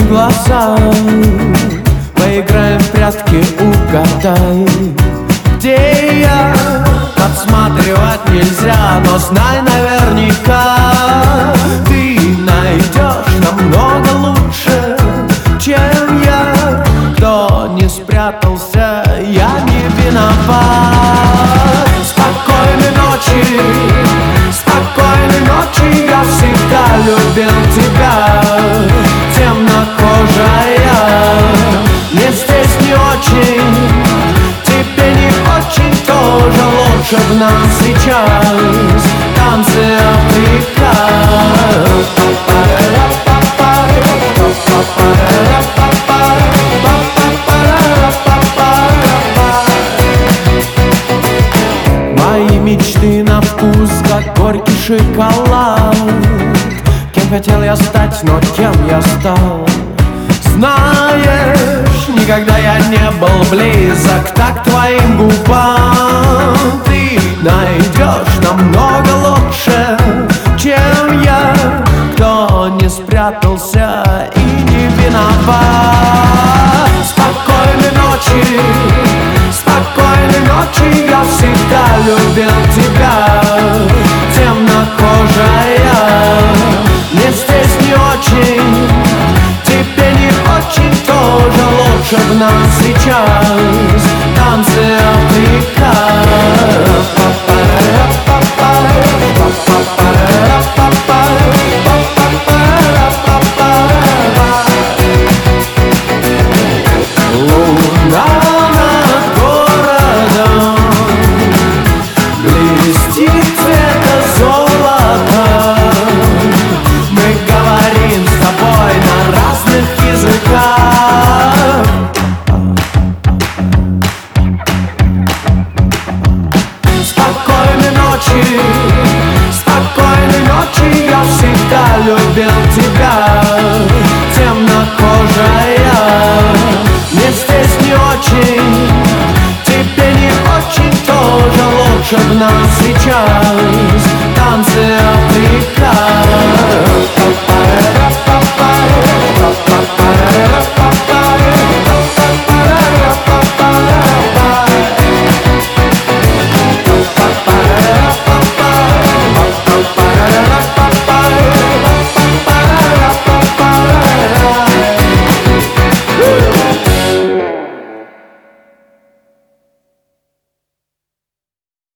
глаза, поиграем в прятки, угадай, где я. Подсматривать нельзя, но знай наверняка, ты найдешь намного лучше, чем я. Кто не спрятался, я не виноват. Спокойной ночи, спокойной ночи, я всегда любил тебя, темнокожая. Мне здесь не очень, тебе не очень, тоже лучше в нас сейчас танцы Африка. Мои мечты на вкус, как горький шоколад. Кем хотел я стать, но кем я стал? Знаешь, никогда я не был близок так к твоим губам. Ты найдешь намного лучше, чем я. Кто не спрятался и не виноват. Спокойной ночи, спокойной ночи, я всегда любил тебя, темнокожая. Мне здесь не очень, тебе не очень, тоже лучше в нас сейчас танцы Африка. Луна над городом блестит цвета золота. Мы говорим с тобой на разных языках. Спокойной ночи, спокойной ночи, я всегда любил тебя, темнокожая. Мне здесь не очень, тебе не очень, тоже лучше в нас сейчас